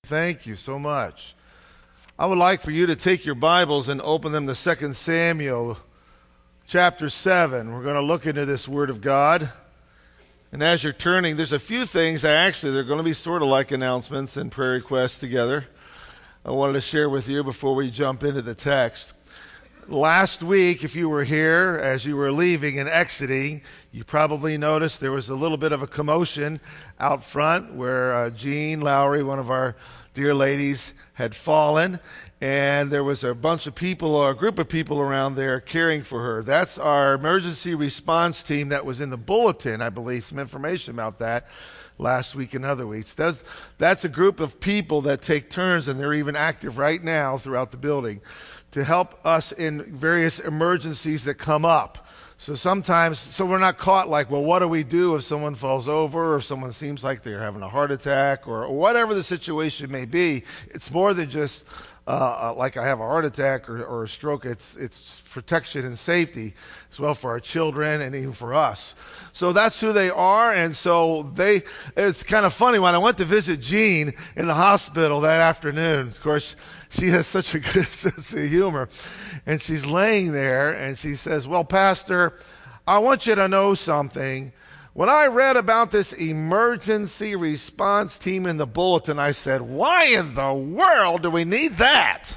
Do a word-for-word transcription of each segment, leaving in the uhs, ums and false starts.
Thank you so much. I would like for you to take your Bibles and open them to Second Samuel chapter seven. We're going to look into this Word of God. And as you're turning, there's a few things, I actually, they're going to be sort of like announcements and prayer requests together. I wanted to share with you before we jump into the text. Last week, if you were here, as you were leaving and exiting, you probably noticed there was a little bit of a commotion out front where uh, Jean Lowry, one of our dear ladies, had fallen, and there was a bunch of people, or a group of people around there caring for her. That's our emergency response team that was in the bulletin, I believe, some information about that last week and other weeks. That's, that's a group of people that take turns, and they're even active right now throughout the building to help us in various emergencies that come up. So sometimes, so we're not caught like, well, what do we do if someone falls over or if someone seems like they're having a heart attack or, or whatever the situation may be. It's more than just uh, like I have a heart attack or, or a stroke. It's, it's protection and safety as well for our children and even for us. So that's who they are. And so they, it's kind of funny when I went to visit Jean in the hospital that afternoon, of course, she has such a good sense of humor. And she's laying there and she says, well, Pastor, I want you to know something. When I read about this emergency response team in the bulletin, I said, why in the world do we need that?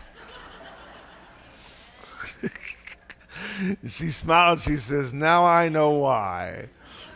She smiled. She says, now I know why.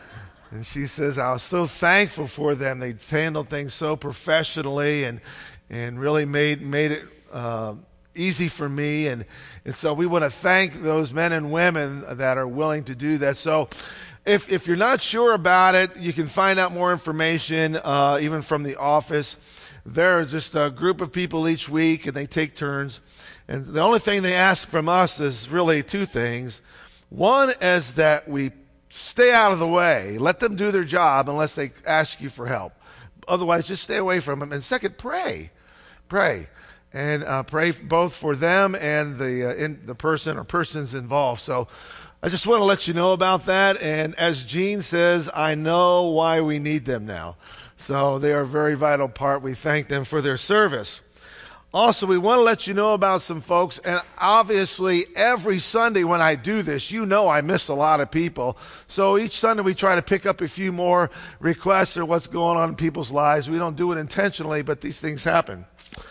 And she says, I was so thankful for them. They handled things so professionally and, and really made, made it Uh, easy for me, and, and so we want to thank those men and women that are willing to do that. So if, if you're not sure about it, you can find out more information uh, even from the office. There's just a group of people each week, and they take turns. And the only thing they ask from us is really two things. One is that we stay out of the way. Let them do their job unless they ask you for help. Otherwise, just stay away from them. And second, pray. Pray. And uh, pray both for them and the uh, in, the person or persons involved. So I just want to let you know about that. And as Jean says, I know why we need them now. So they are a very vital part. We thank them for their service. Also, we want to let you know about some folks. And obviously, every Sunday when I do this, you know I miss a lot of people. So each Sunday we try to pick up a few more requests or what's going on in people's lives. We don't do it intentionally, but these things happen.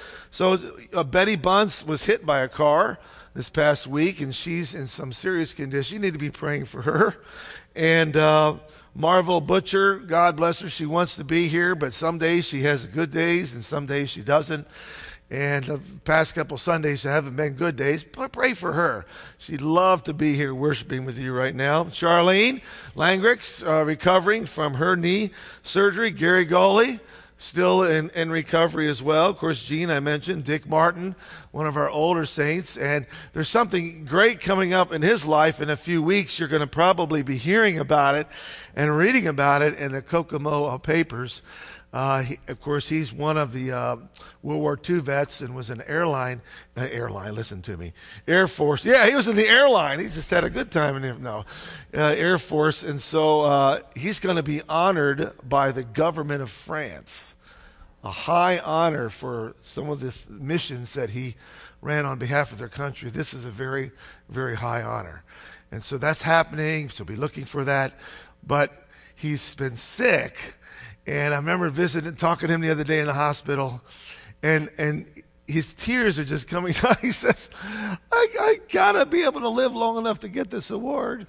So uh, Betty Bunce was hit by a car this past week, and she's in some serious condition. You need to be praying for her. And uh, Marvel Butcher, God bless her, she wants to be here, but some days she has good days, and some days she doesn't. And the past couple Sundays haven't been good days, but pray for her. She'd love to be here worshiping with you right now. Charlene Langrick's uh, recovering from her knee surgery. Gary Goley, still in, in recovery as well. Of course, Gene, I mentioned, Dick Martin, one of our older saints. And there's something great coming up in his life in a few weeks. You're going to probably be hearing about it and reading about it in the Kokomo papers. Uh, he, of course, he's one of the uh, World War Two vets and was an airline, uh, airline, listen to me, Air Force. Yeah, he was in the airline. He just had a good time in it. No, uh, Air Force. And so uh, he's going to be honored by the government of France. A high honor for some of the missions that he ran on behalf of their country. This is a very, very high honor. And so that's happening. So be looking for that. But he's been sick. And I remember visiting, talking to him the other day in the hospital, and and his tears are just coming down. He says, I, I gotta be able to live long enough to get this award.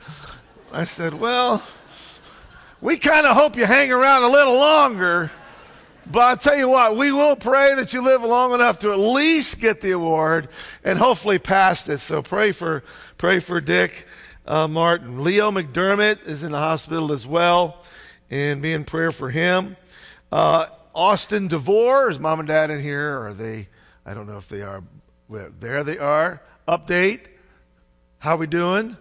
I said, well, we kind of hope you hang around a little longer, but I'll tell you what, we will pray that you live long enough to at least get the award and hopefully pass it. So pray for pray for Dick uh, Martin. Leo McDermott is in the hospital as well. And be in prayer for him. Uh, Austin DeVore, is mom and dad in here? Or are they, I don't know if they are. Well, there they are. Update. How we doing?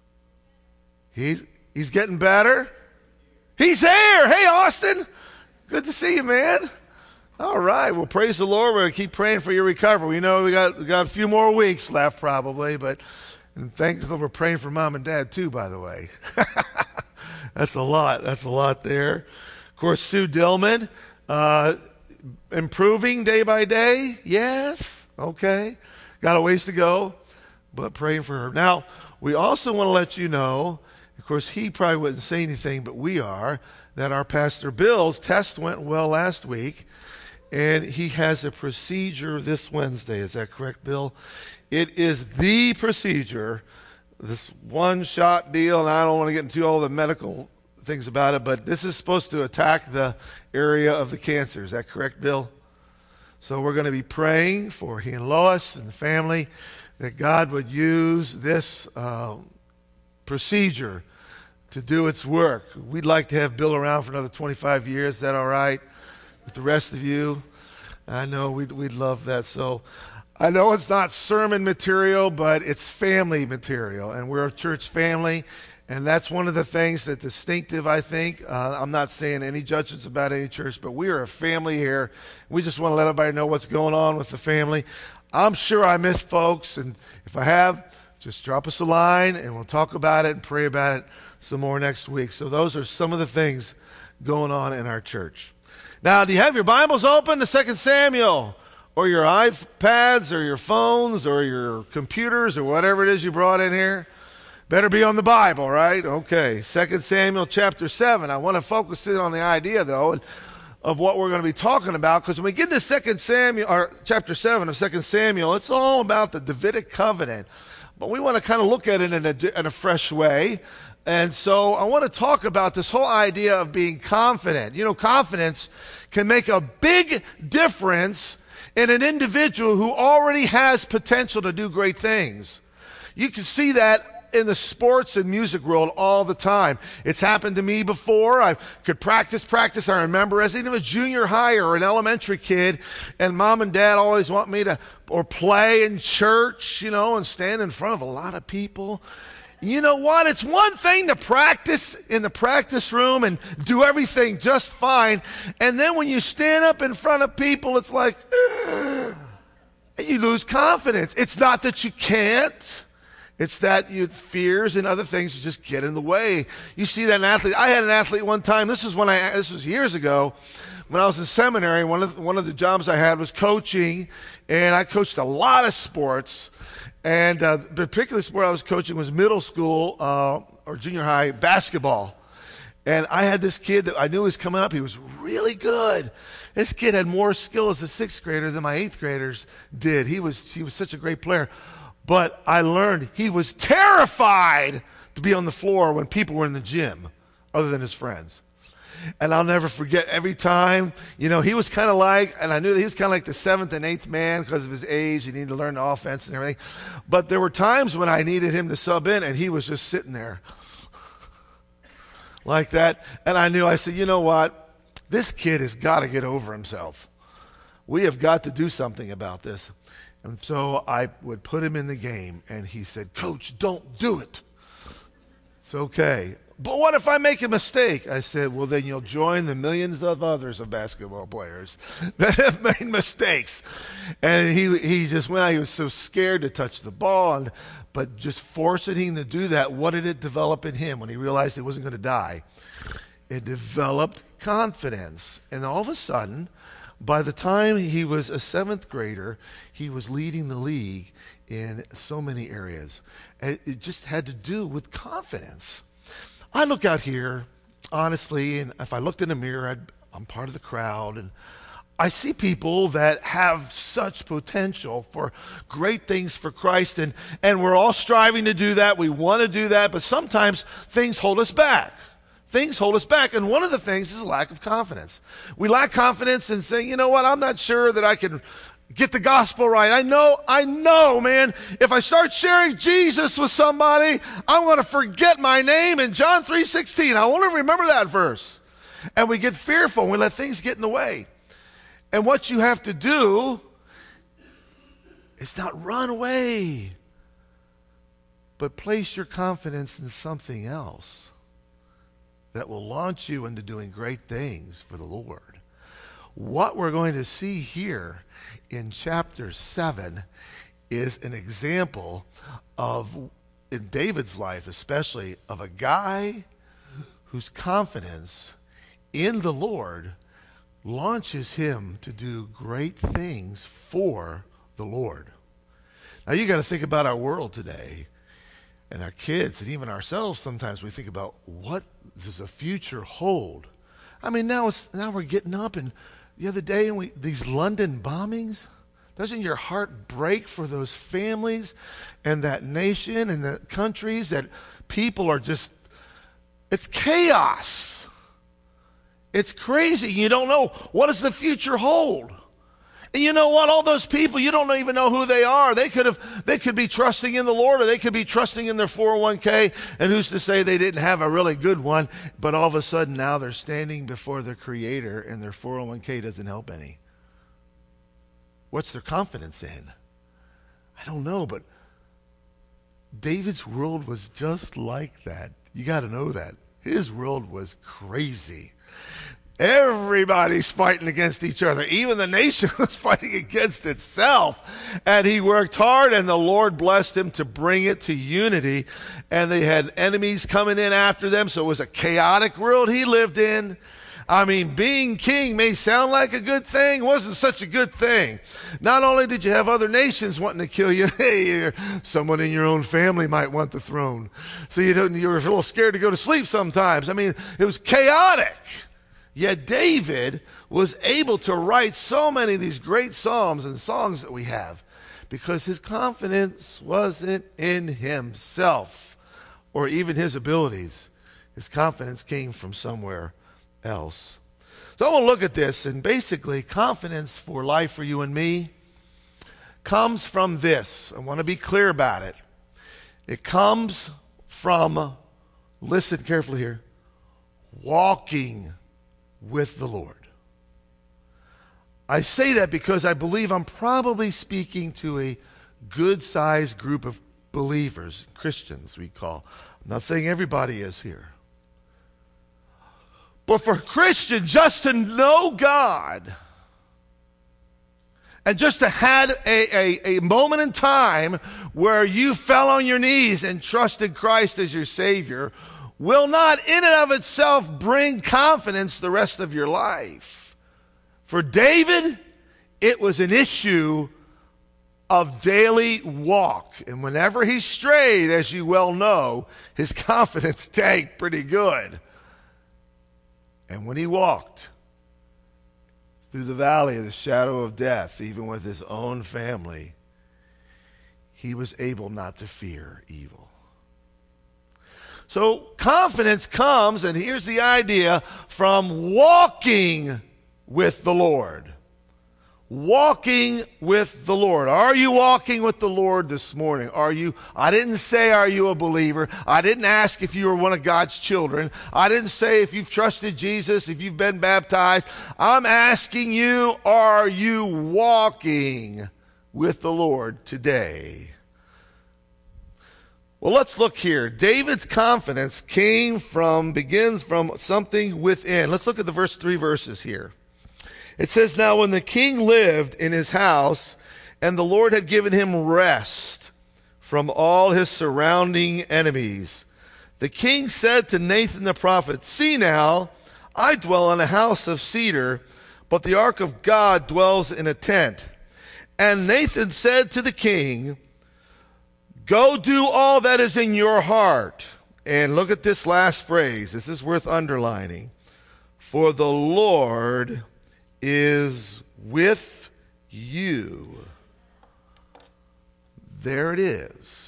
He's, he's getting better. He's there. Hey, Austin. Good to see you, man. All right. Well, praise the Lord. We're going to keep praying for your recovery. We know we got, we got a few more weeks left probably, but and thanks for praying for mom and dad too, by the way. That's a lot. That's a lot there. Of course, Sue Dillman, uh, improving day by day? Yes. Okay. Got a ways to go, but praying for her. Now, we also want to let you know, of course, he probably wouldn't say anything, but we are, that our Pastor Bill's test went well last week, and he has a procedure this Wednesday. Is that correct, Bill? It is the procedure, this one-shot deal, and I don't want to get into all the medical things about it, but this is supposed to attack the area of the cancer. Is that correct, Bill? So we're going to be praying for he and Lois and the family that God would use this uh, procedure to do its work. We'd like to have Bill around for another twenty-five years. Is that all right with the rest of you? I know we'd, we'd love that. So I know it's not sermon material, but it's family material, and we're a church family. And that's one of the things that distinctive, I think. Uh, I'm not saying any judgments about any church, but we are a family here. We just want to let everybody know what's going on with the family. I'm sure I miss folks, and if I have, just drop us a line, and we'll talk about it and pray about it some more next week. So those are some of the things going on in our church. Now, do you have your Bibles open to Second Samuel, or your iPads, or your phones, or your computers, or whatever it is you brought in here? Better be on the Bible, right? Okay, Second Samuel chapter seven. I want to focus in on the idea, though, of what we're going to be talking about, because when we get to Second Samuel, or chapter seven of Second Samuel, it's all about the Davidic covenant. But we want to kind of look at it in a, in a fresh way. And so I want to talk about this whole idea of being confident. You know, confidence can make a big difference in an individual who already has potential to do great things. You can see that in the sports and music world all the time. It's happened to me before. I could practice, practice. I remember as even a junior high or an elementary kid, and mom and dad always want me to or play in church, you know, and stand in front of a lot of people. You know what? It's one thing to practice in the practice room and do everything just fine. And then when you stand up in front of people, it's like, and you lose confidence. It's not that you can't. It's that you fears and other things just get in the way. You see that an athlete. I had an athlete one time. This is when I. This was years ago, when I was in seminary. One of one of the jobs I had was coaching, and I coached a lot of sports. And uh, the particular sport I was coaching was middle school uh, or junior high basketball. And I had this kid that I knew was coming up. He was really good. This kid had more skill as a sixth grader than my eighth graders did. He was he was such a great player. But I learned he was terrified to be on the floor when people were in the gym, other than his friends. And I'll never forget every time, you know, he was kind of like, and I knew that he was kind of like the seventh and eighth man because of his age. He needed to learn the offense and everything. But there were times when I needed him to sub in, and he was just sitting there like that. And I knew, I said, you know what? This kid has got to get over himself. We have got to do something about this. And so I would put him in the game, and he said, Coach, don't do it. It's okay. But what if I make a mistake? I said, well, then you'll join the millions of others of basketball players that have made mistakes. And he he just went out. He was so scared to touch the ball. And, but just forcing him to do that, what did it develop in him when he realized he wasn't going to die? It developed confidence. And all of a sudden, by the time he was a seventh grader, he was leading the league in so many areas. And it just had to do with confidence. I look out here, honestly, and if I looked in the mirror, I'd, I'm part of the crowd, and I see people that have such potential for great things for Christ, and, and we're all striving to do that. We want to do that, but sometimes things hold us back. Things hold us back, and one of the things is a lack of confidence. We lack confidence in saying, you know what, I'm not sure that I can get the gospel right. I know, I know, man, if I start sharing Jesus with somebody, I'm going to forget my name in John three sixteen. I want to remember that verse. And we get fearful, and we let things get in the way. And what you have to do is not run away, but place your confidence in something else that will launch you into doing great things for the Lord. What we're going to see here in chapter seven is an example of, in David's life especially, of a guy whose confidence in the Lord launches him to do great things for the Lord. Now you got to think about our world today and our kids and even ourselves. Sometimes we think about, what does the future hold? I mean, now it's now we're getting up, and the other day and we these London bombings. Doesn't your heart break for those families and that nation and the countries that people are just, it's chaos. It's crazy. You don't know, what does the future hold? And you know what? All those people, you don't even know who they are. They could have, they could be trusting in the Lord, or they could be trusting in their four oh one k, and who's to say they didn't have a really good one, but all of a sudden now they're standing before their Creator and their four oh one k doesn't help any. What's their confidence in? I don't know, but David's world was just like that. You got to know that. His world was crazy. Everybody's fighting against each other. Even the nation was fighting against itself. And he worked hard, and the Lord blessed him to bring it to unity. And they had enemies coming in after them, so it was a chaotic world he lived in. I mean, being king may sound like a good thing. It wasn't such a good thing. Not only did you have other nations wanting to kill you, hey, someone in your own family might want the throne. So you don't, you're a little scared to go to sleep sometimes. I mean, it was chaotic. Yet David was able to write so many of these great psalms and songs that we have because his confidence wasn't in himself or even his abilities. His confidence came from somewhere else. So I want to look at this, and basically confidence for life for you and me comes from this. I want to be clear about it. It comes from, listen carefully here, walking with the Lord. I say that because I believe I'm probably speaking to a good-sized group of believers, Christians we call. I'm not saying everybody is here. But for Christians, just to know God and just to have a, a, a moment in time where you fell on your knees and trusted Christ as your Savior will not in and of itself bring confidence the rest of your life. For David, it was an issue of daily walk. And whenever he strayed, as you well know, his confidence tanked pretty good. And when he walked through the valley of the shadow of death, even with his own family, he was able not to fear evil. So confidence comes, and here's the idea, from walking with the Lord. Walking with the Lord. Are you walking with the Lord this morning? Are you, I didn't say, are you a believer? I didn't ask if you were one of God's children. I didn't say if you've trusted Jesus, if you've been baptized. I'm asking you, are you walking with the Lord today? Well, let's look here. David's confidence came from, begins from something within. Let's look at the first three verses here. It says, now when the king lived in his house, and the Lord had given him rest from all his surrounding enemies, the king said to Nathan the prophet, see now, I dwell in a house of cedar, but the ark of God dwells in a tent. And Nathan said to the king, go do all that is in your heart. And look at this last phrase. This is worth underlining. For the Lord is with you. There it is.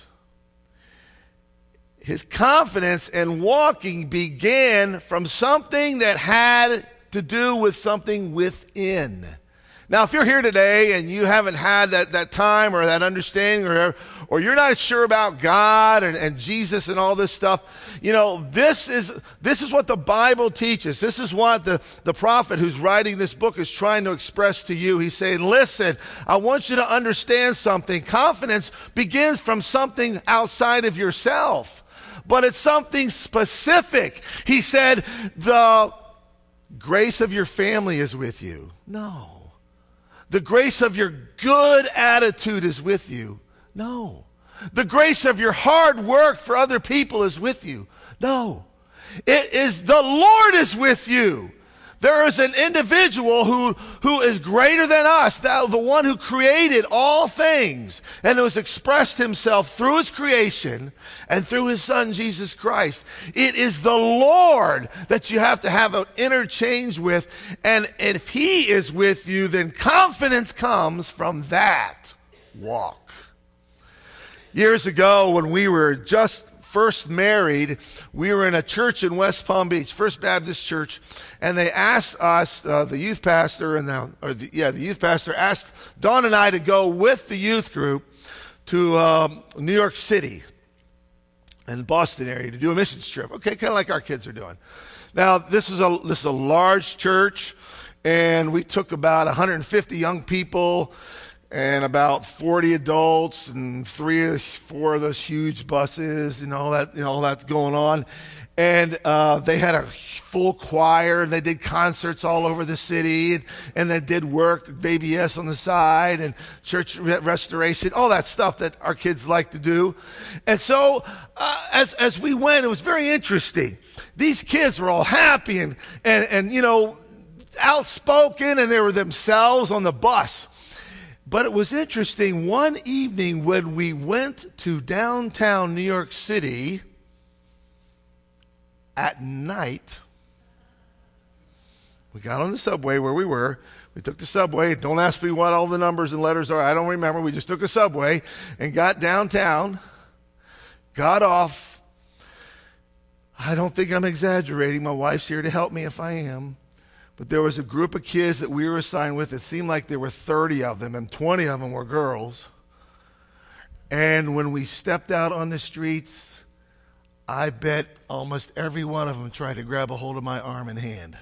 His confidence in walking began from something that had to do with something within. Now, if you're here today and you haven't had that, that time or that understanding, or or you're not sure about God and, and Jesus and all this stuff, you know, this is this is what the Bible teaches. This is what the, the prophet who's writing this book is trying to express to you. He's saying, listen, I want you to understand something. Confidence begins from something outside of yourself, but it's something specific. He said, the grace of your family is with you. No. The grace of your good attitude is with you. No. The grace of your hard work for other people is with you. No. It is the Lord is with you. There is an individual who, who is greater than us, the, the one who created all things, and who has expressed himself through his creation and through his son, Jesus Christ. It is the Lord that you have to have an interchange with, and if he is with you, then confidence comes from that walk. Years ago, when we were just first married, we were in a church in West Palm Beach, First Baptist Church, and they asked us, uh, the youth pastor and the, or the, yeah, the youth pastor asked Dawn and I to go with the youth group to um, New York City and Boston area to do a missions trip. Okay, kind of like our kids are doing. Now, this is a this is a large church, and we took about one hundred fifty young people and about forty adults and three, four of those huge buses, you know, all that, you know, all that going on. And uh, they had a full choir, and they did concerts all over the city, and, and they did work, Baby S on the side, and church re- restoration, all that stuff that our kids like to do. And so uh, as as we went, it was very interesting. These kids were all happy and, and, and you know, outspoken, and they were themselves on the bus. But it was interesting, one evening when we went to downtown New York City at night, we got on the subway where we were. We took the subway. Don't ask me what all the numbers and letters are. I don't remember. We just took a subway and got downtown, got off. I don't think I'm exaggerating. My wife's here to help me if I am. But there was a group of kids that we were assigned with. It seemed like there were thirty of them, and twenty of them were girls. And when we stepped out on the streets, I bet almost every one of them tried to grab a hold of my arm and hand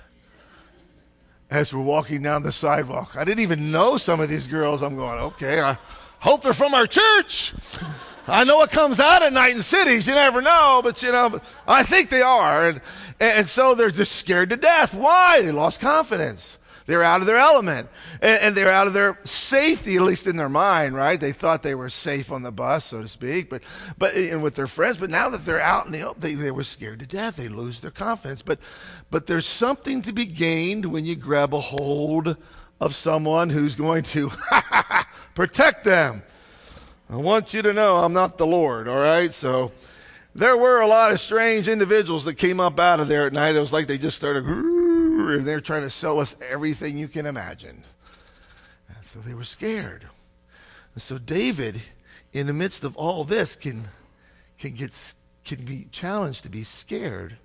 as we're walking down the sidewalk. I didn't even know some of these girls. I'm going, okay, I hope they're from our church. I know it comes out at night in cities. You never know, but you know, I think they are. And, and so they're just scared to death. Why? They lost confidence. They're out of their element. And, and they're out of their safety, at least in their mind, right? They thought they were safe on the bus, so to speak, but, but and with their friends. But now that they're out in the open, they, they were scared to death. They lose their confidence. But, but there's something to be gained when you grab a hold of someone who's going to protect them. I want you to know I'm not the Lord, all right? So there were a lot of strange individuals that came up out of there at night. It was like they just started, and they're trying to sell us everything you can imagine. And so they were scared. And so David, in the midst of all this, can, can, get, can be challenged to be scared.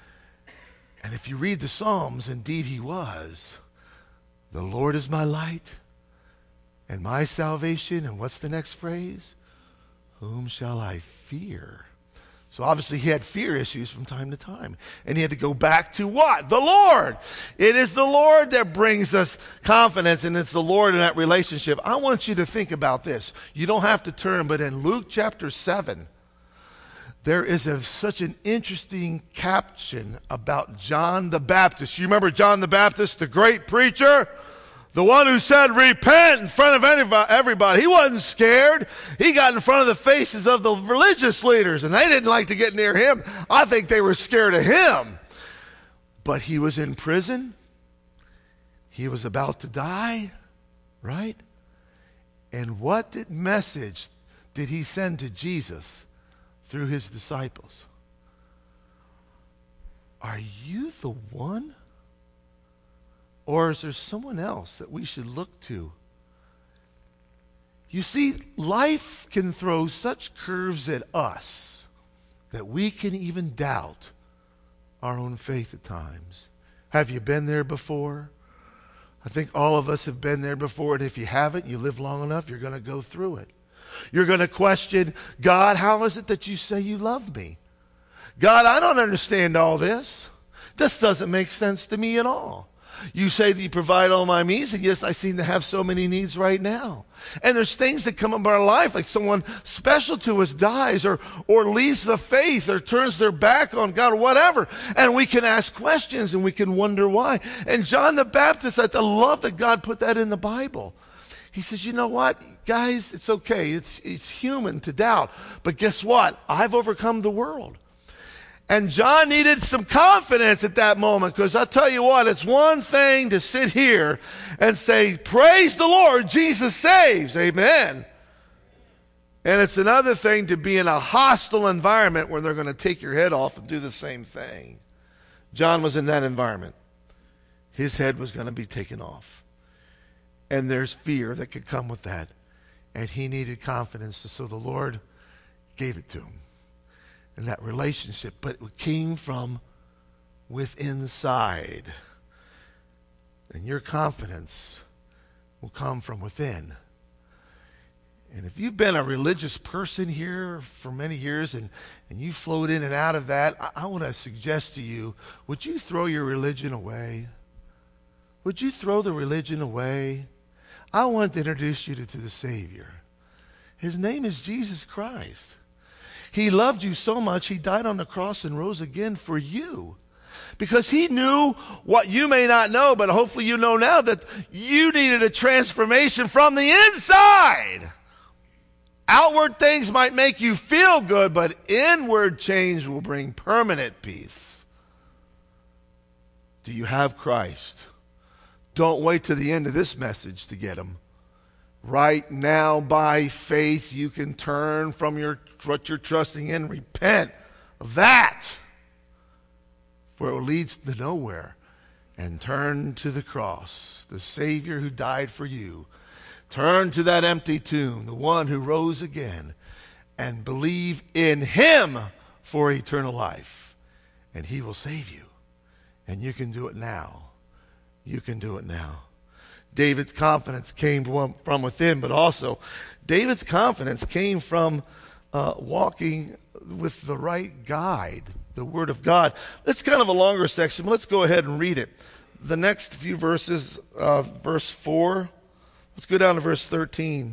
And if you read the Psalms, indeed he was. The Lord is my light and my salvation. And what's the next phrase? Whom shall I fear? So obviously he had fear issues from time to time. And he had to go back to what? The Lord. It is the Lord that brings us confidence, and it's the Lord in that relationship. I want you to think about this. You don't have to turn, but in Luke chapter seven, there is a, such an interesting caption about John the Baptist. You remember John the Baptist, the great preacher? The one who said, repent in front of everybody. He wasn't scared. He got in front of the faces of the religious leaders, and they didn't like to get near him. I think they were scared of him. But he was in prison. He was about to die, right? And what did message did he send to Jesus through his disciples? Are you the one? Or is there someone else that we should look to? You see, life can throw such curves at us that we can even doubt our own faith at times. Have you been there before? I think all of us have been there before, and if you haven't, you live long enough, you're going to go through it. You're going to question, God, how is it that you say you love me? God, I don't understand all this. This doesn't make sense to me at all. You say that you provide all my needs, and yes, I seem to have so many needs right now. And there's things that come up in our life, like someone special to us dies or, or leaves the faith or turns their back on God or whatever. And we can ask questions and we can wonder why. And John the Baptist, I love that God put that in the Bible. He says, you know what, guys, it's okay. It's, it's human to doubt. But guess what? I've overcome the world. And John needed some confidence at that moment, because I'll tell you what, it's one thing to sit here and say, praise the Lord, Jesus saves, amen. And it's another thing to be in a hostile environment where they're going to take your head off and do the same thing. John was in that environment. His head was going to be taken off. And there's fear that could come with that. And he needed confidence, so the Lord gave it to him. In that relationship, but it came from within inside. And your confidence will come from within. And if you've been a religious person here for many years and, and you float in and out of that, I, I want to suggest to you, would you throw your religion away? Would you throw the religion away? I want to introduce you to, to the Savior. His name is Jesus Christ. He loved you so much, he died on the cross and rose again for you. Because he knew what you may not know, but hopefully you know now, that you needed a transformation from the inside. Outward things might make you feel good, but inward change will bring permanent peace. Do you have Christ? Don't wait to the end of this message to get him. Right now, by faith, you can turn from your what you're trusting in, repent of that, for it leads to nowhere, and turn to the cross, the Savior who died for you. Turn to that empty tomb, the one who rose again, and believe in him for eternal life, and he will save you. And you can do it now. You can do it now. David's confidence came from within, but also David's confidence came from uh, walking with the right guide, the Word of God. It's kind of a longer section, but let's go ahead and read it. The next few verses, uh, verse four, let's go down to verse thirteen.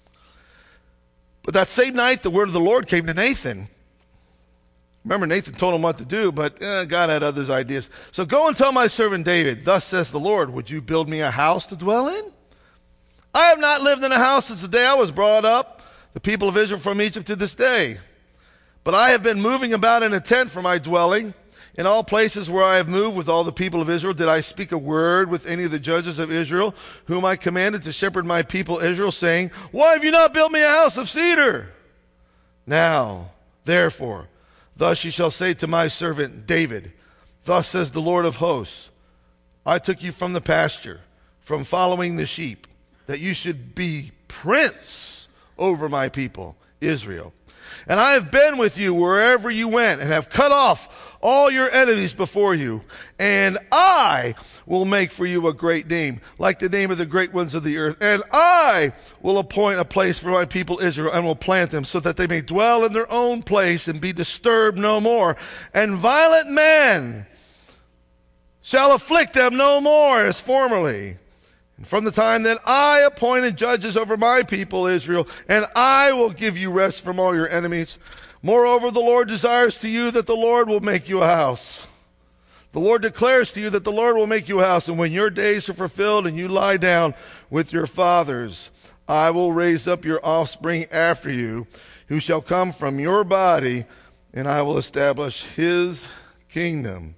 But that same night, the word of the Lord came to Nathan. Remember, Nathan told him what to do, but eh, God had other ideas. So go and tell my servant David, thus says the Lord, would you build me a house to dwell in? I have not lived in a house since the day I was brought up, the people of Israel from Egypt to this day. But I have been moving about in a tent for my dwelling. In all places where I have moved with all the people of Israel, did I speak a word with any of the judges of Israel, whom I commanded to shepherd my people Israel, saying, why have you not built me a house of cedar? Now, therefore, thus you shall say to my servant David, thus says the Lord of hosts, I took you from the pasture, from following the sheep, that you should be prince over my people, Israel. And I have been with you wherever you went, and have cut off all your enemies before you. And I will make for you a great name, like the name of the great ones of the earth. And I will appoint a place for my people Israel, and will plant them, so that they may dwell in their own place, and be disturbed no more. And violent men shall afflict them no more as formerly. And from the time that I appointed judges over my people Israel, and I will give you rest from all your enemies. Moreover, the Lord desires to you that the Lord will make you a house. The Lord declares to you that the Lord will make you a house, and when your days are fulfilled and you lie down with your fathers, I will raise up your offspring after you, who shall come from your body, and I will establish his kingdom.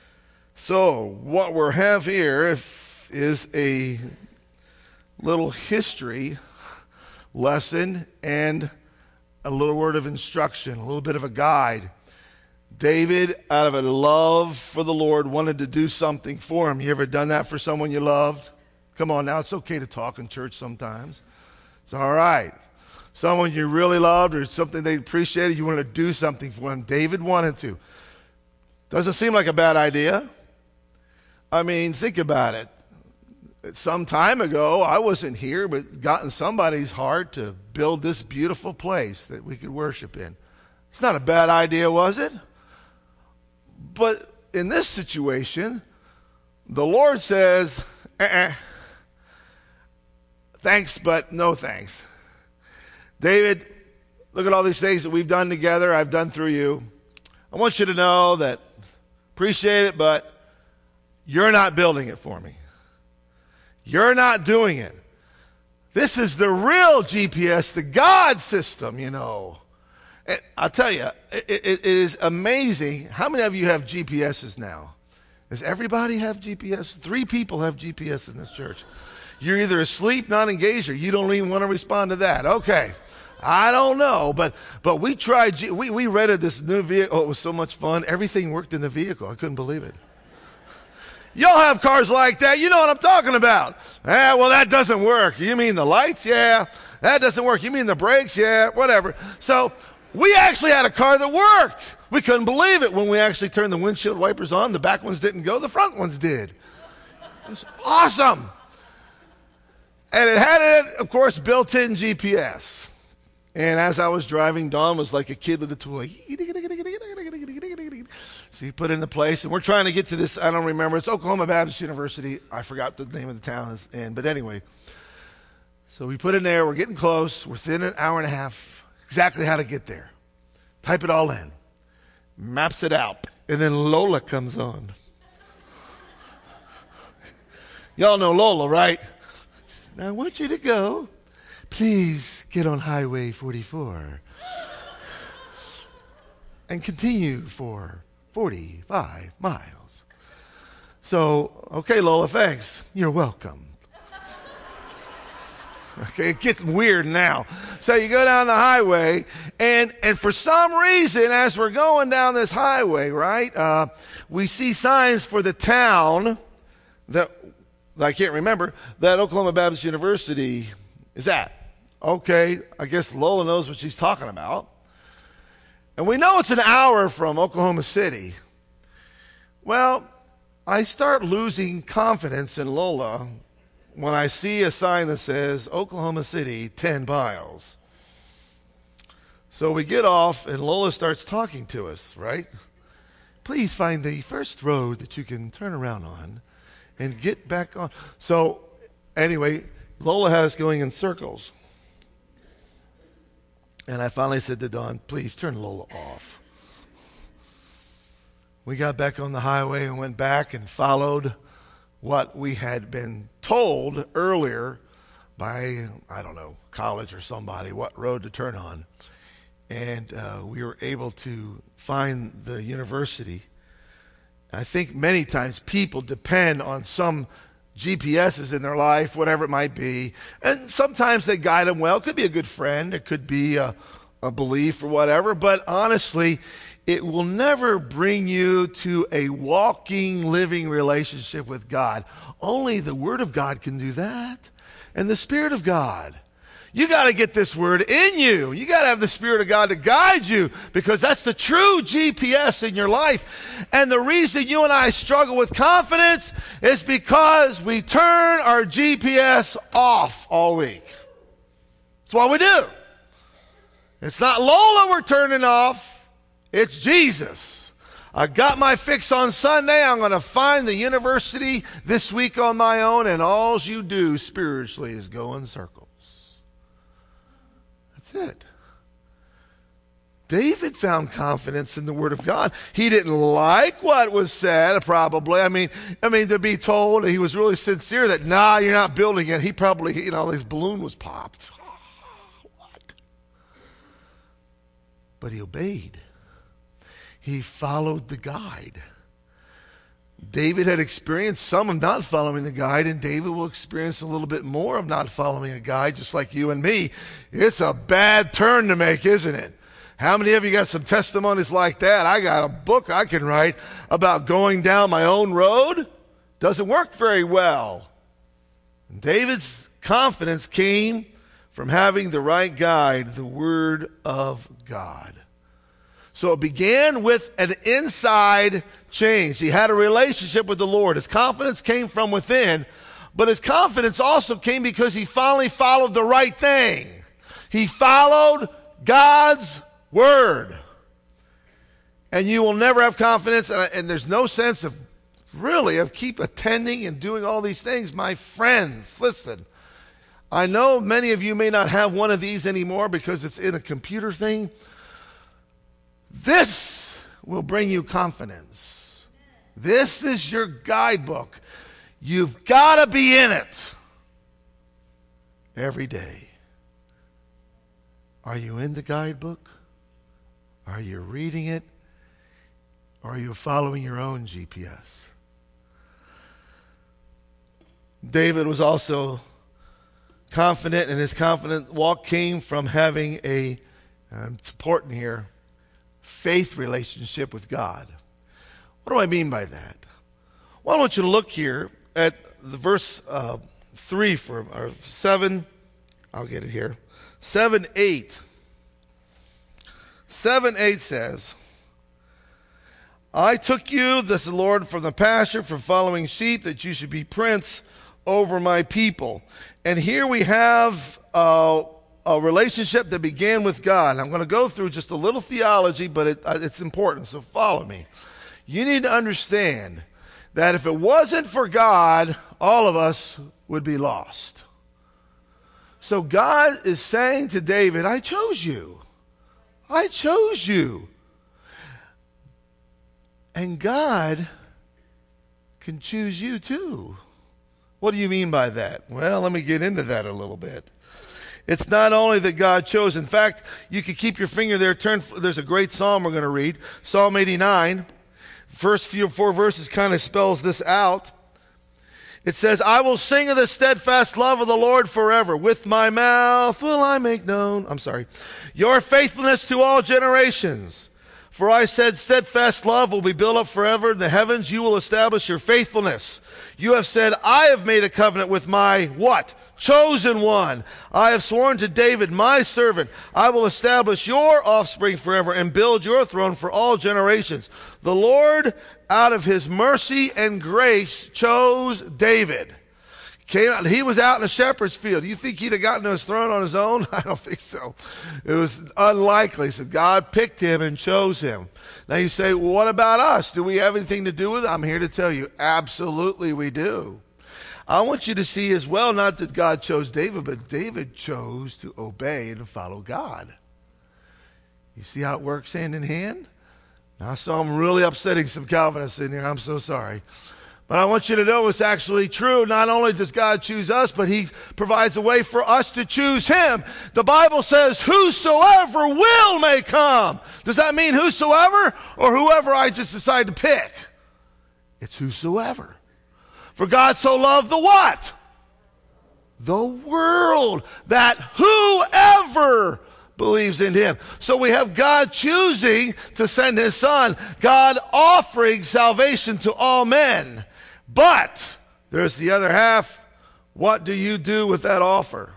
So, what we have here is a little history lesson and a little word of instruction, a little bit of a guide. David, out of a love for the Lord, wanted to do something for him. You ever done that for someone you loved? Come on now, it's okay to talk in church sometimes. It's all right. Someone you really loved or something they appreciated, you wanted to do something for them. David wanted to. Doesn't seem like a bad idea. I mean, think about it. Some time ago, I wasn't here, but got in somebody's heart to build this beautiful place that we could worship in. It's not a bad idea, was it? But in this situation, the Lord says, uh-uh, thanks, but no thanks. David, look at all these things that we've done together, I've done through you. I want you to know that, appreciate it, but you're not building it for me. You're not doing it. This is the real G P S, the God system, you know. And I'll tell you, it, it, it is amazing. How many of you have G P S's now? Does everybody have G P S? Three people have G P S in this church. You're either asleep, not engaged, or you don't even want to respond to that. Okay. I don't know, but but we tried, G- we, we rented this new vehicle. Oh, it was so much fun. Everything worked in the vehicle. I couldn't believe it. Y'all have cars like that. You know what I'm talking about. Yeah, well, that doesn't work. You mean the lights? Yeah. That doesn't work. You mean the brakes? Yeah, whatever. So we actually had a car that worked. We couldn't believe it when we actually turned the windshield wipers on. The back ones didn't go. The front ones did. It was awesome. And it had, of course, built-in G P S. And as I was driving, Dawn was like a kid with a toy. So he put it into place, and we're trying to get to this, I don't remember, it's Oklahoma Baptist University. I forgot the name of the town. And, but anyway, so we put it in there. We're getting close. We're within an hour and a half. Exactly how to get there. Type it all in. Maps it out. And then Lola comes on. Y'all know Lola, right? Now I want you to go. Please get on Highway forty-four and continue for forty-five miles. So, okay, Lola, thanks. You're welcome. Okay, it gets weird now. So you go down the highway, and, and for some reason, as we're going down this highway, right, uh, we see signs for the town that, I can't remember, that Oklahoma Baptist University is at. Okay, I guess Lola knows what she's talking about. And we know it's an hour from Oklahoma City. Well, I start losing confidence in Lola when I see a sign that says Oklahoma City, ten miles. So we get off, and Lola starts talking to us, right? Please find the first road that you can turn around on and get back on. So anyway, Lola has us going in circles. And I finally said to Dawn, please turn Lola off. We got back on the highway and went back and followed what we had been told earlier by, I don't know, college or somebody, what road to turn on. And uh, we were able to find the university. I think many times people depend on some G P S's in their life, whatever it might be. And sometimes they guide them well. It could be a good friend. It could be a, a belief or whatever. But honestly, it will never bring you to a walking, living relationship with God. Only the Word of God can do that. And the Spirit of God. You got to get this Word in you. You got to have the Spirit of God to guide you, because that's the true G P S in your life. And the reason you and I struggle with confidence is because we turn our G P S off all week. That's what we do. It's not Lola we're turning off. It's Jesus. I got my fix on Sunday. I'm going to find the university this week on my own, and all you do spiritually is go in circles. It. David found confidence in the Word of God. He didn't like what was said, probably. I mean, I mean, to be told he was really sincere that, nah, you're not building it. He probably, you know, his balloon was popped. What? But he obeyed. He followed the guide. David had experienced some of not following the guide, and David will experience a little bit more of not following a guide, just like you and me. It's a bad turn to make, isn't it? How many of you got some testimonies like that? I got a book I can write about going down my own road. Doesn't work very well. And David's confidence came from having the right guide, the Word of God. So it began with an inside change. He had a relationship with the Lord. His confidence came from within, but his confidence also came because he finally followed the right thing. He followed God's Word. And you will never have confidence, and, and there's no sense of really of keep attending and doing all these things. My friends, listen, I know many of you may not have one of these anymore because it's in a computer thing. This will bring you confidence. This is your guidebook. You've got to be in it every day. Are you in the guidebook? Are you reading it? Or are you following your own G P S? David was also confident, and his confident walk came from having a, um, it's important here, faith relationship with God. What do I mean by that? Well, I want you to look here at the verse uh, three for or seven. I'll get it here. Seven eight. Seven eight says, I took you, this is the Lord, from the pasture for following sheep, that you should be prince over my people. And here we have uh, a relationship that began with God. I'm going to go through just a little theology, but it, uh, it's important, so follow me. You need to understand that if it wasn't for God, all of us would be lost. So God is saying to David, I chose you. I chose you. And God can choose you too. What do you mean by that? Well, let me get into that a little bit. It's not only that God chose. In fact, you could keep your finger there. Turn. There's a great psalm we're going to read. Psalm eighty-nine. First few four verses kind of spells this out. It says, I will sing of the steadfast love of the Lord forever. With my mouth will I make known, I'm sorry, your faithfulness to all generations. For I said, steadfast love will be built up forever in the heavens. You will establish your faithfulness. You have said, I have made a covenant with my what? Chosen one. I have sworn to David, my servant, I will establish your offspring forever and build your throne for all generations. The Lord, out of his mercy and grace, chose David. Came out, he was out in a shepherd's field. Do you think he'd have gotten to his throne on his own? I don't think so. It was unlikely. So God picked him and chose him. Now you say, well, what about us? Do we have anything to do with it? I'm here to tell you, absolutely we do. I want you to see as well, not that God chose David, but David chose to obey and follow God. You see how it works hand in hand? Now, I saw I'm really upsetting some Calvinists in here. I'm so sorry. But I want you to know it's actually true. Not only does God choose us, but he provides a way for us to choose him. The Bible says, whosoever will may come. Does that mean whosoever or whoever I just decide to pick? It's whosoever. For God so loved the what? The world, that whoever believes in him. So we have God choosing to send his son, God offering salvation to all men. But there's the other half. What do you do with that offer?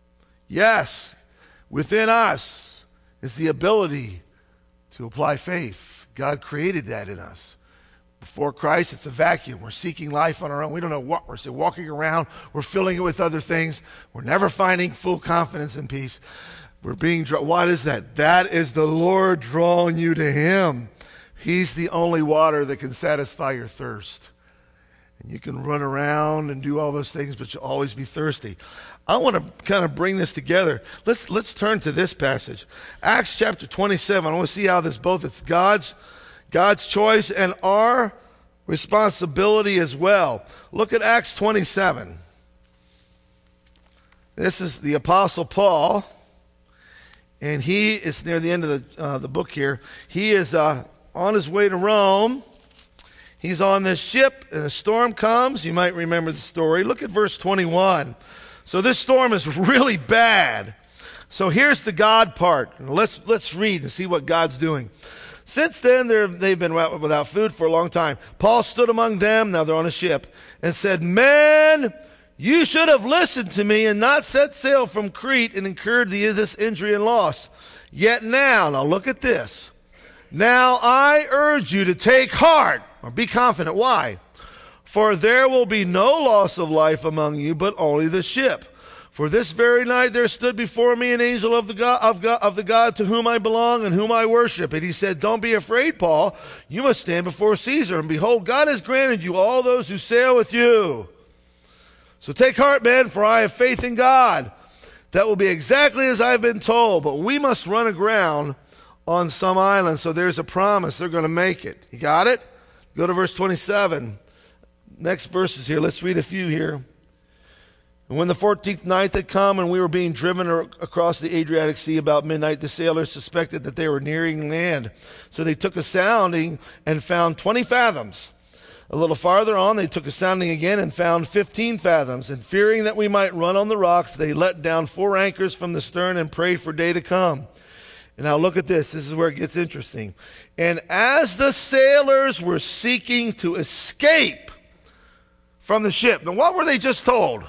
Yes, within us is the ability to apply faith. God created that in us. Before Christ, it's a vacuum. We're seeking life on our own. We don't know what we're still walking around. We're filling it with other things. We're never finding full confidence and peace. We're being drawn. What is that? That is the Lord drawing you to him. He's the only water that can satisfy your thirst. And you can run around and do all those things, but you'll always be thirsty. I want to kind of bring this together. Let's let's turn to this passage. Acts chapter twenty-seven. I want to see how this both, it's God's God's choice and our responsibility as well. Look at Acts twenty-seven. This is the Apostle Paul, and he is near the end of the, uh, the book here. He is uh, on his way to Rome. He's on this ship, and a storm comes. You might remember the story. Look at verse twenty-one. So this storm is really bad. So here's the God part. Let's, let's read and see what God's doing. Since then, they've been without food for a long time. Paul stood among them, now they're on a ship, and said, men, you should have listened to me and not set sail from Crete and incurred the, this injury and loss. Yet now, now look at this. Now I urge you to take heart, or be confident. Why? For there will be no loss of life among you, but only the ship. For this very night there stood before me an angel of the God, of God, of the God to whom I belong and whom I worship. And he said, don't be afraid, Paul. You must stand before Caesar. And behold, God has granted you all those who sail with you. So take heart, men, for I have faith in God. That will be exactly as I've been told. But we must run aground on some island. So there's a promise. They're going to make it. You got it? Go to verse twenty-seven. Next verses here. Let's read a few here. And when the fourteenth night had come and we were being driven across the Adriatic Sea about midnight, the sailors suspected that they were nearing land. So they took a sounding and found twenty fathoms. A little farther on, they took a sounding again and found fifteen fathoms. And fearing that we might run on the rocks, they let down four anchors from the stern and prayed for day to come. And now look at this. This is where it gets interesting. And as the sailors were seeking to escape from the ship. Now, what were they just told?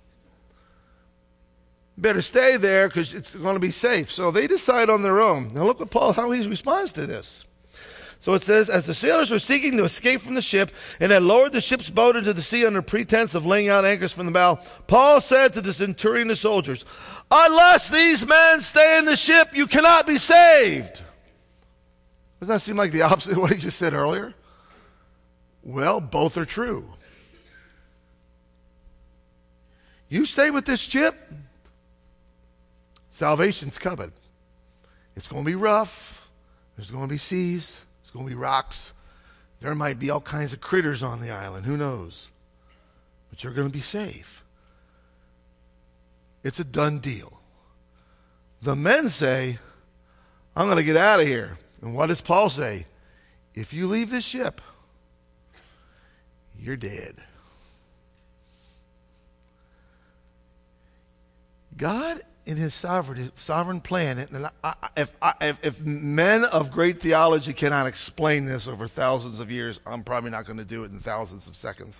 Better stay there because it's going to be safe. So they decide on their own. Now look at Paul, how he responds to this. So it says, as the sailors were seeking to escape from the ship and had lowered the ship's boat into the sea under pretense of laying out anchors from the bow, Paul said to the centurion and the soldiers, unless these men stay in the ship, you cannot be saved. Doesn't that seem like the opposite of what he just said earlier? Well, both are true. You stay with this ship, salvation's coming. It's going to be rough. There's going to be seas. There's going to be rocks. There might be all kinds of critters on the island. Who knows? But you're going to be safe. It's a done deal. The men say, I'm going to get out of here. And what does Paul say? If you leave this ship, you're dead. God, in his sovereign, sovereign plan, and I, if, I, if, if men of great theology cannot explain this over thousands of years, I'm probably not going to do it in thousands of seconds.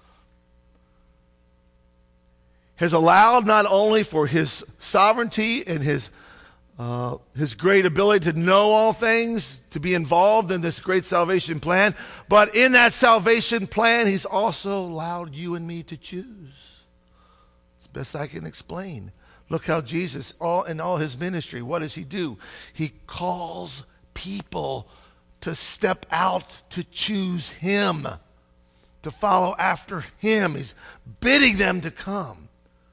Has allowed not only for his sovereignty and his uh, his great ability to know all things, to be involved in this great salvation plan, but in that salvation plan, he's also allowed you and me to choose. It's the best I can explain. Look how Jesus, all in all his ministry, what does he do? He calls people to step out to choose him, to follow after him. He's bidding them to come.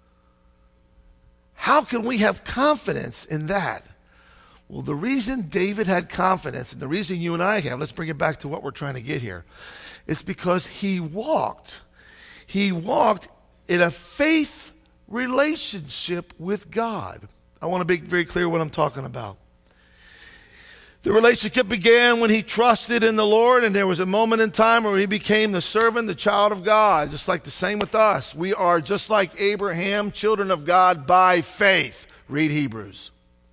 How can we have confidence in that? Well, the reason David had confidence, and the reason you and I have, let's bring it back to what we're trying to get here, is because he walked. He walked in a faith relationship with God. I want to be very clear what I'm talking about. The relationship began when he trusted in the Lord, and there was a moment in time where he became the servant, the child of God, just like the same with us. We are just like Abraham, children of God by faith. Read Hebrews.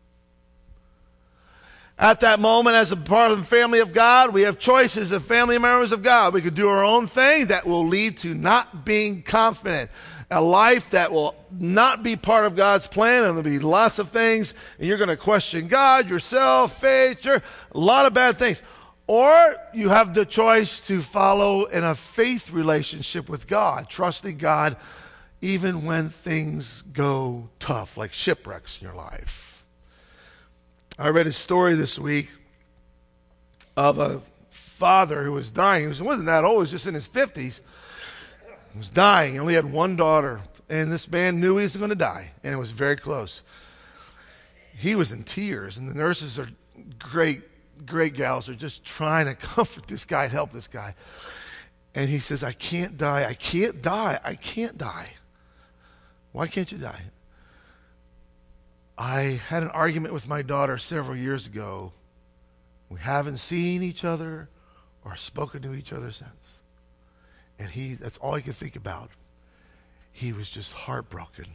At that moment, as a part of the family of God, we have choices as family members of God. We could do our own thing that will lead to not being confident. A life that will not be part of God's plan, and there'll be lots of things, and you're going to question God, yourself, faith, a lot of bad things. Or you have the choice to follow in a faith relationship with God, trusting God even when things go tough, like shipwrecks in your life. I read a story this week of a father who was dying. He wasn't that old, he was just in his fifties. He was dying. He only had one daughter. And this man knew he was going to die. And it was very close. He was in tears. And the nurses are great, great gals. Are just trying to comfort this guy and help this guy. And he says, I can't die. I can't die. I can't die. Why can't you die? I had an argument with my daughter several years ago. We haven't seen each other or spoken to each other since. And he, that's all he could think about. He was just heartbroken.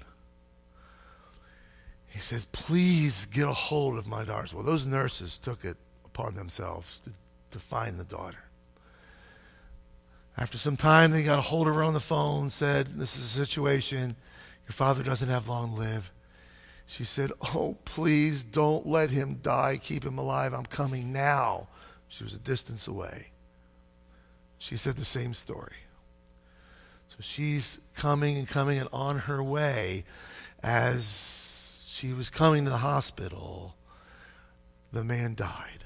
He says, please get a hold of my daughters. Well, those nurses took it upon themselves to, to find the daughter. After some time, they got a hold of her on the phone, said, this is a situation. Your father doesn't have long to live. She said, oh, please don't let him die. Keep him alive. I'm coming now. She was a distance away. She said the same story. So she's coming and coming, and on her way, as she was coming to the hospital, the man died.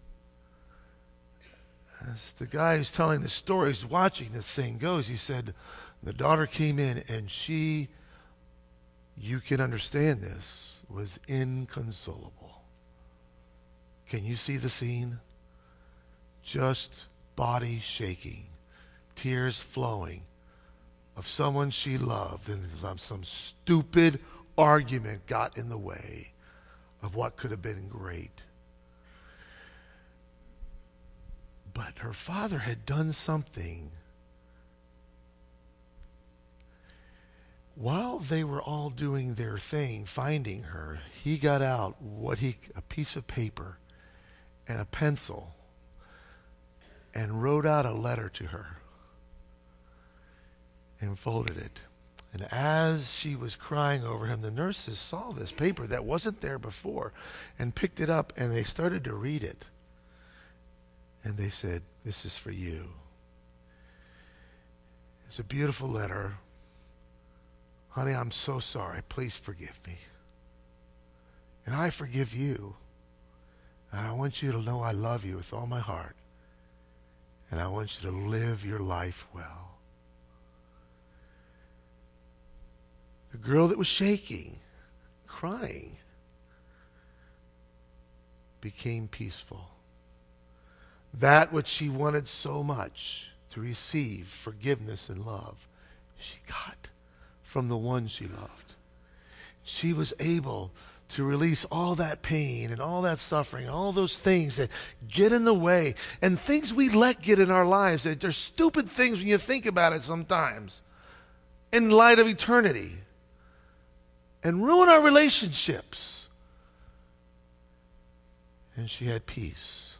As the guy who's telling the story is watching this thing goes, he said, the daughter came in, and she, you can understand this, was inconsolable. Can you see the scene? Just body shaking, tears flowing, of someone she loved, and some stupid argument got in the way of what could have been great. But her father had done something. While they were all doing their thing, finding her, he got out what he a piece of paper and a pencil and wrote out a letter to her and folded it. And as she was crying over him, the nurses saw this paper that wasn't there before and picked it up, and they started to read it. And they said, "This is for you." It's a beautiful letter. "Honey, I'm so sorry. Please forgive me. And I forgive you. And I want you to know I love you with all my heart. And I want you to live your life well." The girl that was shaking, crying, became peaceful. That which she wanted so much to receive, forgiveness and love, she got from the one she loved. She was able to release all that pain and all that suffering, all those things that get in the way, and things we let get in our lives. That they're stupid things when you think about it sometimes, in light of eternity, and ruin our relationships. And she had peace.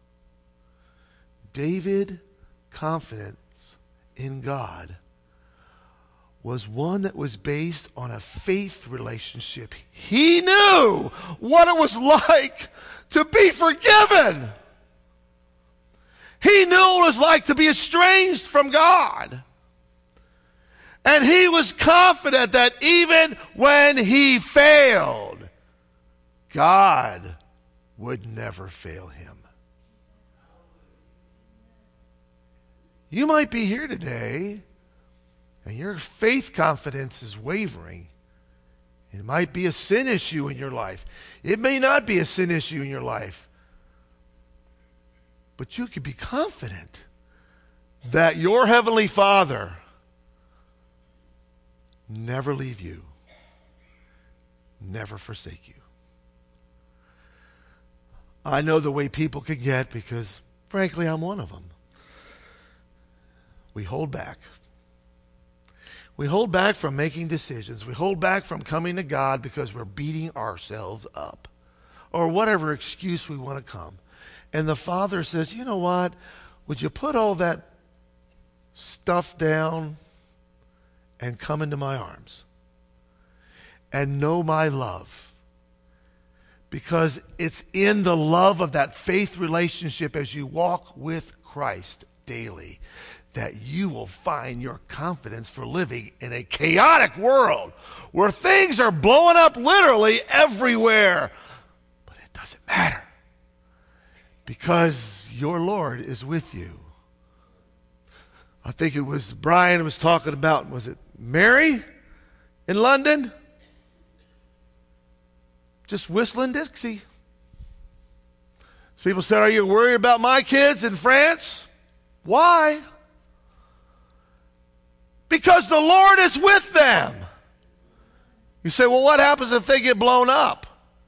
David's confidence in God was one that was based on a faith relationship. He knew what it was like to be forgiven. He knew what it was like to be estranged from God. And he was confident that even when he failed, God would never fail him. You might be here today and your faith confidence is wavering. It might be a sin issue in your life. It may not be a sin issue in your life. But you can be confident that your Heavenly Father never leave you, never forsake you. I know the way people can get, because frankly I'm one of them. We hold back. We hold back from making decisions. We hold back from coming to God because we're beating ourselves up, or whatever excuse we want to come. And the Father says, "You know what? Would you put all that stuff down and come into my arms and know my love?" Because it's in the love of that faith relationship as you walk with Christ daily that you will find your confidence for living in a chaotic world where things are blowing up literally everywhere. But it doesn't matter, because your Lord is with you. I think it was Brian was talking about, was it Mary in London? Just whistling Dixie. People said, "Are you worried about my kids in France?" Why? Because the Lord is with them. You say, "Well, what happens if they get blown up?"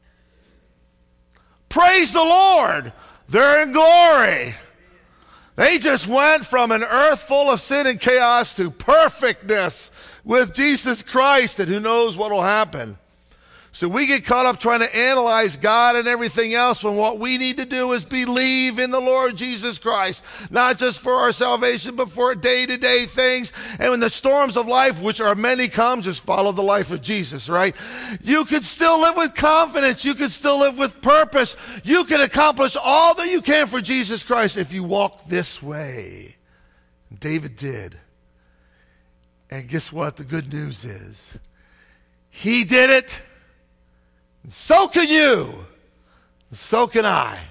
Praise the Lord. They're in glory. They just went from an earth full of sin and chaos to perfectness with Jesus Christ, and who knows what will happen. So we get caught up trying to analyze God and everything else, when what we need to do is believe in the Lord Jesus Christ, not just for our salvation, but for day-to-day things. And when the storms of life, which are many, come, just follow the life of Jesus, right? You can still live with confidence. You can still live with purpose. You can accomplish all that you can for Jesus Christ if you walk this way. David did. And guess what? The good news is he did it. So can you. So can I.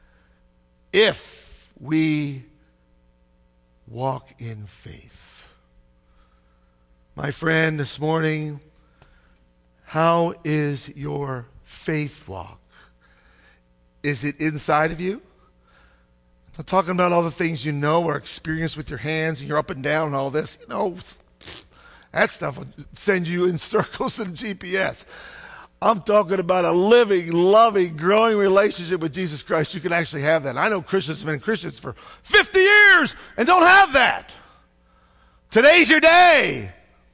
If we walk in faith. My friend, this morning, how is your faith walk? Is it inside of you? I'm not talking about all the things you know or experience with your hands and you're up and down and all this. You know, That stuff will send you in circles in G P S. I'm talking about a living, loving, growing relationship with Jesus Christ. You can actually have that. I know Christians have been Christians for fifty years and don't have that. Today's your day.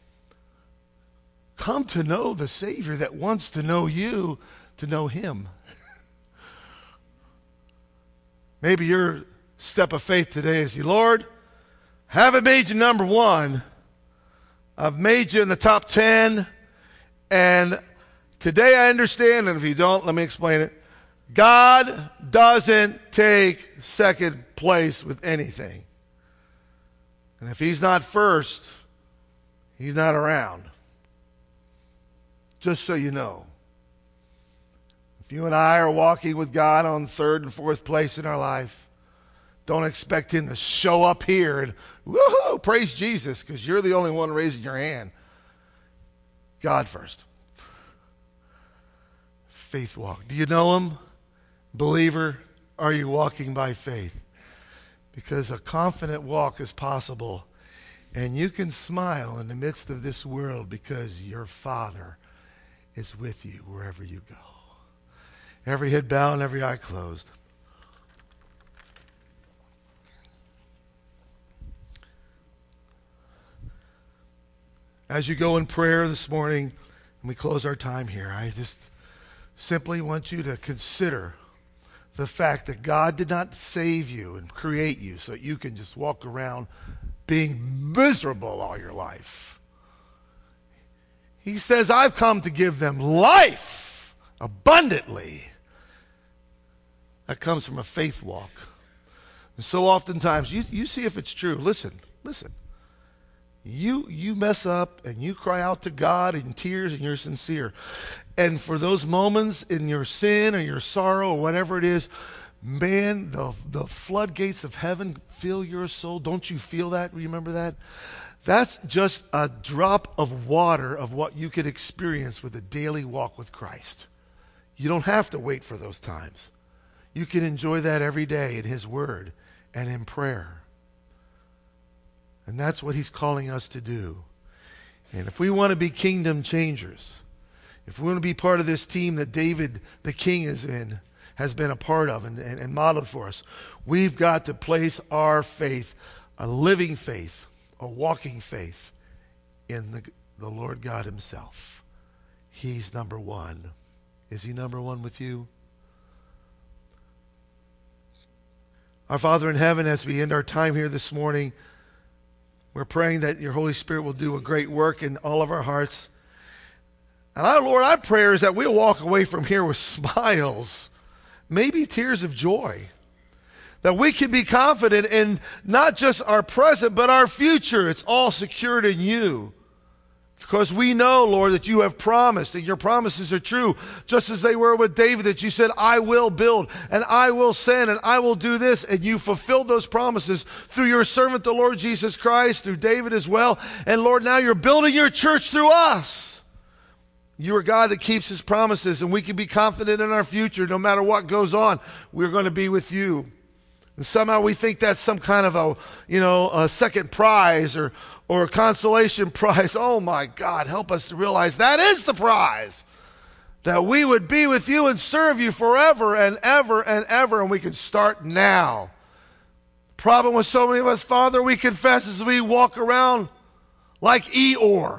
Come to know the Savior that wants to know you, to know Him. Maybe your step of faith today is, Lord, I haven't made you number one. I've made you in the top ten, and today I understand, and if you don't, let me explain it. God doesn't take second place with anything. And if He's not first, He's not around. Just so you know. If you and I are walking with God on third and fourth place in our life, don't expect Him to show up here and, woohoo, praise Jesus, because you're the only one raising your hand. God first. Faith walk. Do you know Him? Believer, are you walking by faith? Because a confident walk is possible, and you can smile in the midst of this world because your Father is with you wherever you go. Every head bowed and every eye closed. As you go in prayer this morning, and we close our time here, I just simply want you to consider the fact that God did not save you and create you so that you can just walk around being miserable all your life. He says, I've come to give them life abundantly. That comes from a faith walk. And so oftentimes, you, you see if it's true. Listen, listen. You you mess up and you cry out to God in tears and you're sincere. And for those moments in your sin or your sorrow or whatever it is, man, the, the floodgates of heaven fill your soul. Don't you feel that? Remember that? That's just a drop of water of what you could experience with a daily walk with Christ. You don't have to wait for those times. You can enjoy that every day in His Word and in prayer. And that's what He's calling us to do. And if we want to be kingdom changers, if we want to be part of this team that David the king is in, has been a part of and, and, and modeled for us, we've got to place our faith, a living faith, a walking faith, in the, the Lord God Himself. He's number one. Is He number one with you? Our Father in heaven, as we end our time here this morning, we're praying that your Holy Spirit will do a great work in all of our hearts. And our Lord, our prayer is that we'll walk away from here with smiles, maybe tears of joy. That we can be confident in not just our present, but our future. It's all secured in you. Because we know, Lord, that you have promised, and your promises are true, just as they were with David, that you said, I will build, and I will send, and I will do this, and you fulfilled those promises through your servant, the Lord Jesus Christ, through David as well. And Lord, now you're building your church through us. You are God that keeps His promises, and we can be confident in our future. No matter what goes on, we're going to be with you. And somehow we think that's some kind of a, you know, a second prize or, or a consolation prize. Oh my God, help us to realize that is the prize. That we would be with you and serve you forever and ever and ever, and we can start now. Problem with so many of us, Father, we confess as we walk around like Eeyore.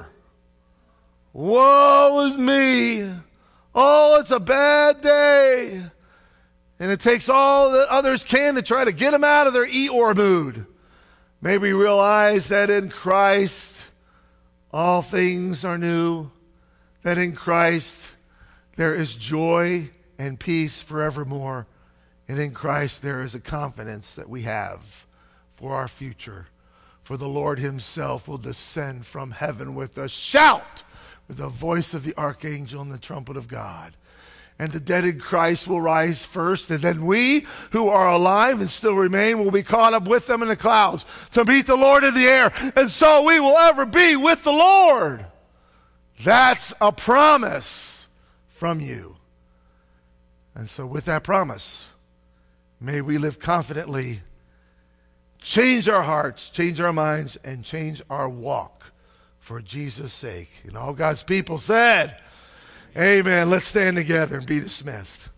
Woe is me. Oh, it's a bad day. And it takes all that others can to try to get them out of their Eeyore mood. May we realize that in Christ, all things are new. That in Christ, there is joy and peace forevermore. And in Christ, there is a confidence that we have for our future. For the Lord Himself will descend from heaven with a shout, with the voice of the archangel and the trumpet of God. And the dead in Christ will rise first, and then we who are alive and still remain will be caught up with them in the clouds to meet the Lord in the air. And so we will ever be with the Lord. That's a promise from you. And so with that promise, may we live confidently, change our hearts, change our minds, and change our walk for Jesus' sake. And all God's people said, amen. Let's stand together and be dismissed.